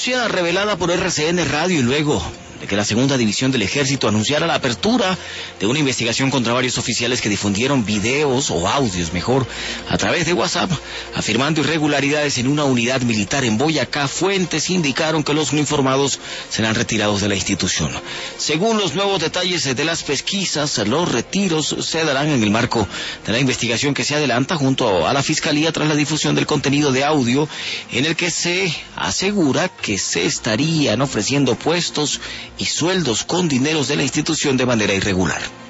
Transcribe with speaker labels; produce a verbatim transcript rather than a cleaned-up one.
Speaker 1: denuncia revelada por R C N Radio y luego de que la segunda división del ejército anunciara la apertura de una investigación contra varios oficiales que difundieron videos o audios, mejor, a través de WhatsApp, afirmando irregularidades en una unidad militar en Boyacá. Fuentes indicaron que los uniformados serán retirados de la institución. Según los nuevos detalles de las pesquisas, los retiros se darán en el marco de la investigación que se adelanta junto a la Fiscalía tras la difusión del contenido de audio en el que se asegura que se estarían ofreciendo puestos y sueldos con dineros de la institución de manera irregular.